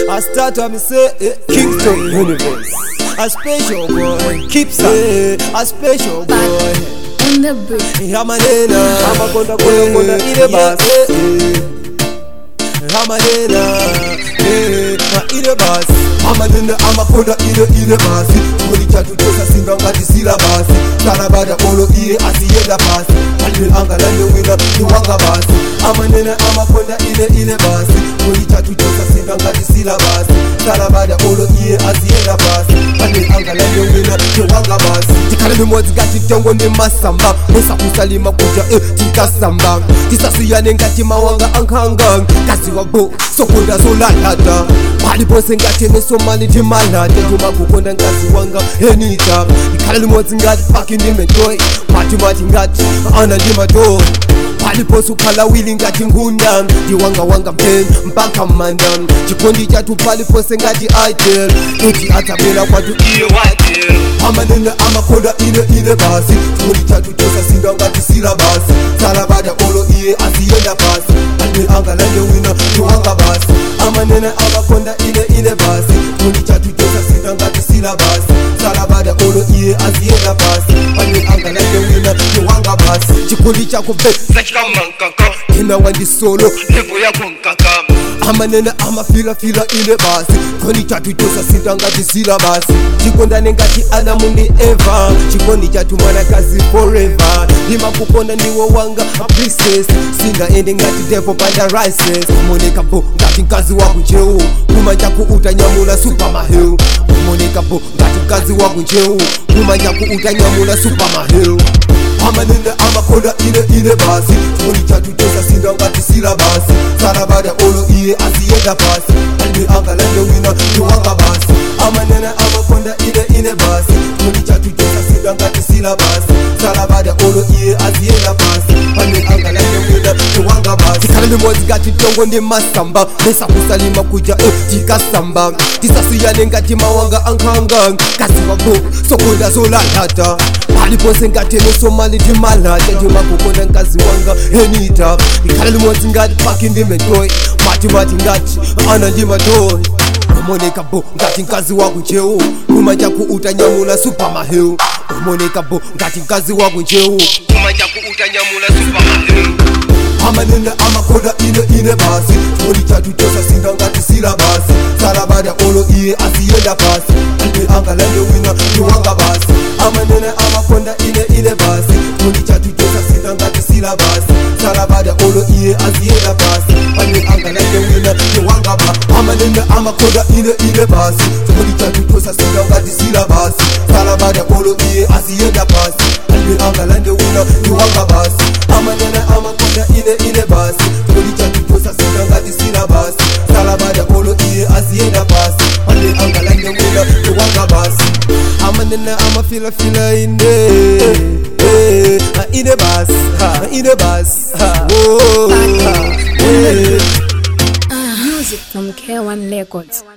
I start to me say Kingston Universe. A special boy, keeps a special boy. On the bridge. Ramanena, Ramakonda Konda ide bas. Ramanena, ide bas. Ramanena, Amakonda ide bas. Kuli chatu tosa singa ngati sila bas. Tarabada olo iye asiyenda bas. Alil angala wina niwanga bas. Amanena, Amakonda ide bas. Kuli chatu tosa singa ngati sila bas. Tarabada olo iye asiyenda bas. Alil angala wina niwanga bas. Tikale mimozi gati tongo ni masamba. Musa kusalima kuja tikasamba. Tisasiyane ngati mawanga ankanga. Kasi wabo sokonda zolalata. Pali pose ngati nesomali timalata. Juma kukonda ngasi wanga enita. Tikale mimozi ngati paki ndimetoy. Mati ngati ana ndimatoy. Pali pose ukala wili ngati ngunda. Diwanga pen mpaka mandam. Chikondi chatu pali pose ngati idol. Eti atabela kwatu iye white. Amanena Amakonda ide basi. Chikondi chatu tosa singa ngati sila basi. Salabada olo iye asiyenda basi. Alil angala wina niwanga basi. Amanena Amakonda ide basi. Chikondi chatu tosa singa ngati sila basi. Salabada olo iye asiyenda basi. Alil angala wina niwanga basi. Chikondi chako be sachika mankaka. Ina wandi solo levo ya konkaka. Amanena amafila ide basi. Chikondi chatu tosa singa ngati sila basi. Chikondane ngati Adamu ndi Eva. Chikondi chatu mwanakazi forever. Lima kukonda niwo wanga a princess. Singa ende ngati devil panda rises. Moneka bo ngati mkazi wa kunjeu. Kumanja kuutanyamula super mahill. Moneka bo ngati mkazi wa kunjeu. Kumanja kuutanyamula super mahill. Amanena Amakonda ide basi. Chikondi chatu tosa singa ngati sila basi. Sarabada olo iye asiyenda basi. Alil angala wina niwanga basi. Amanena Amakonda ide basi. Chikondi chatu tosa singa ngati sila basi. Sarabada olo iye asiyenda basi. Alil angala wina niwanga basi. Tikale mimozi ngati tongo ndi masamba. Mesa kusalima kuja tikasamba. Tisasiyane ngati mawanga ankanga. Kasi wabo sokonda zolalata. Pali pose ngati nesomali timalata. Juma kukonda ngazi wanga enita. Tikale mimozi ngati paki ndimetoy. Mati ngati ana ndimatoy. Moneka bo ngati mkazi wa kunjeu. Kumanja kuutanyamula super mahill. Moneka bo ngati mkazi wa kunjeu. Kumanja kuutanyamula super mahill. Amanena Amakonda ide basi. Chikondi chatu tosa singa ngati sila basi. Sarabada olo iye asiyenda basi. Alil angala wina niwanga basi. Amanena Amakonda ide basi. Chikondi chatu tosa singa ngati sila basi. Sarabada olo iye asiyenda basi. Alil angala wina niwanga basi. Amanena Amakonda ide basi. Chikondi chatu tosa singa ngati sila basi. Sarabada olo iye asiyenda basi. Alil angala wina niwanga basi. Amanena Amakonda ide basi. Chikondi chatu tosa singa ngati sila basi. Salabada olo iye asiyenda basi. Alil angala wina niwanga basi. Amanena amafila inde ide basi. Music from K1 Records.